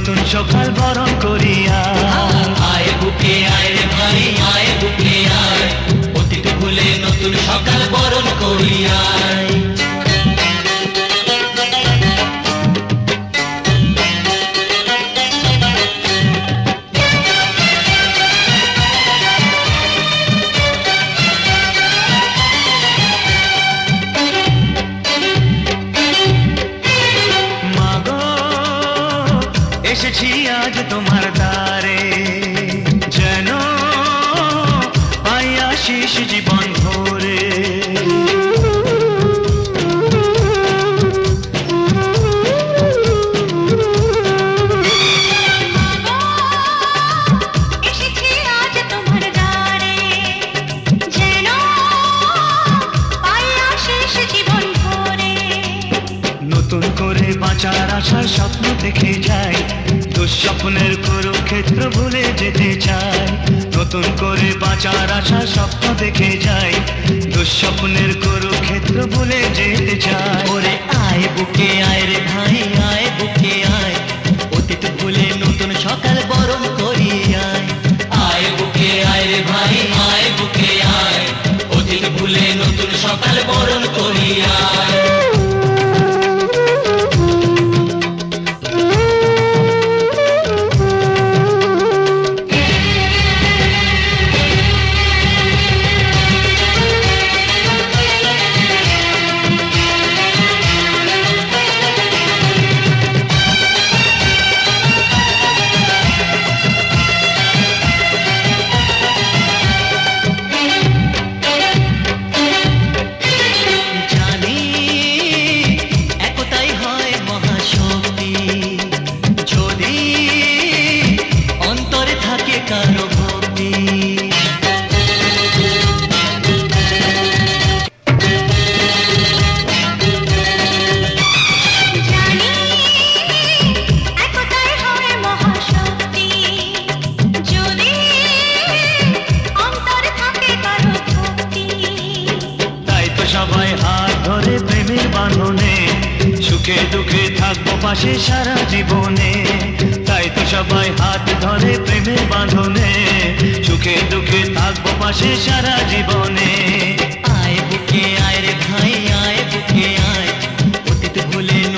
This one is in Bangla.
নতুন সকাল বরণ করিয়া। আয় বুকে আয় রে ভাই আয় বুকে আয়, অতীত ভুলে নতুন সকাল বরণ করিয়া। এসেছি আজ তোমার দ্বারে, যেন পাই আশিস জীবন ভরে। নতুন করে বাঁচার আশায় স্বপ্ন দেখে যাই, দুঃস্বপ্নের কুরুক্ষেত্র ভুলে যেতে চাই। নতুন করে বাঁচার আশায় স্বপ্ন দেখে যাই, দুঃস্বপ্নের কুরুক্ষেত্র ভুলে যেতে চাই। ওরে আয় বুকে আয় রে ভাই আয় বুকে আয়, অতীত ভুলে নতুন সকাল বরণ করিয়া। আয় বুকে আয় রে ভাই আয় বুকে আয়, অতীত ভুলে নতুন সকাল বরণ করিয়া। সবাই হাত ধরে প্রেমের বাঁধনে, সুখে দুঃখে থাকবো পাশে সারা জীবনে। তাই তো সবাই হাত ধরে প্রেমের বাঁধনে, সুখে দুঃখে থাকবো পাশে সারা জীবনে। আয় বুকে আয় রে ভাই আয় বুকে আয়, অতীত ভুলে